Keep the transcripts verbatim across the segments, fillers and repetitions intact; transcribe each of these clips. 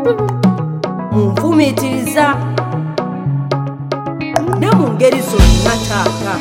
munfumiitiriza ne mu ngeri zonna taata.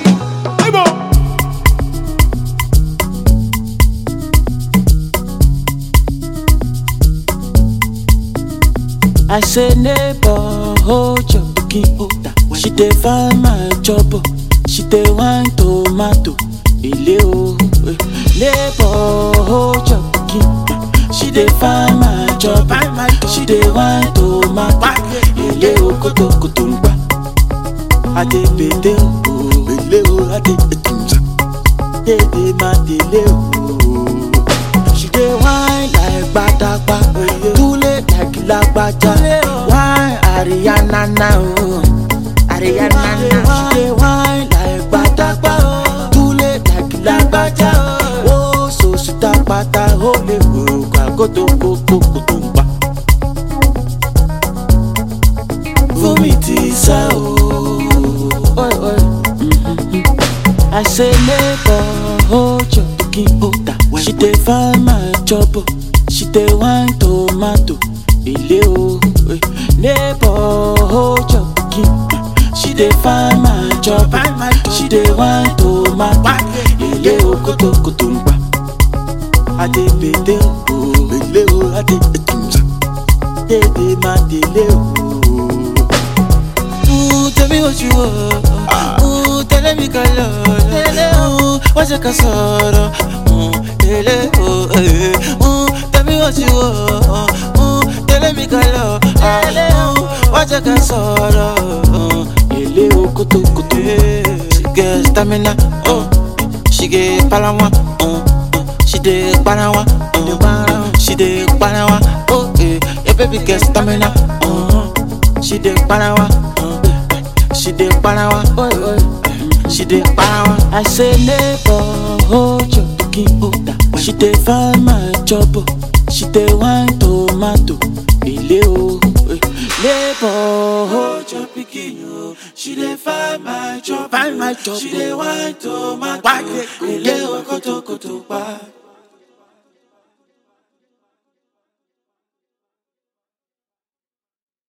I say neighbor, hold your cooking order. She dey find my job, she dey wine tomato. Ile o, neighbor, hold your cooking. She dey find my job, she dey wine tomato. Ile o, koto koto ngba. Ade bede o, ile o, ade etunza. Dede ma dele o. She dey wine like badagba, tule like lagbaja. Wine Ariana na o, Ariana na. She dey wine like badagba, tule like lagbaja. Oh so sita pata ole o, kagoto koko kutumba. Vomitiza o, oi oi. I say neighbor, hold your cooking order. She dey find my job, she dey wine tomato. Ile o, neighbor, hold your cooking. She dey find my job, she dey wine tomato. Ile o, koto koto ngba. Ade bede o, ile o, ade etunza. Dede ma dele o. Ooh, tell me what you want. Ooh, tell me color. Ooh, what's your casoro? Ooh, oh, eh. Ooh, tell me what you want. Ooh, tell me color. Ooh, what's your casoro? Ooh, ele o kutu kutu. She get stamina. Oh, she get palawa. Oh, she dey palawa. Oh, she dey palawa. Oh, eh, your baby get stamina. Oh, she dey palawa. She dey palawa, oi oi. She dey palawa. I say neighbor, hold your cooking order. She dey find my job, she dey wine tomato. Ile o, neighbor, hold your pikin o. She dey find my job, find my job. She dey wine tomato. Ile o, koto koto pa.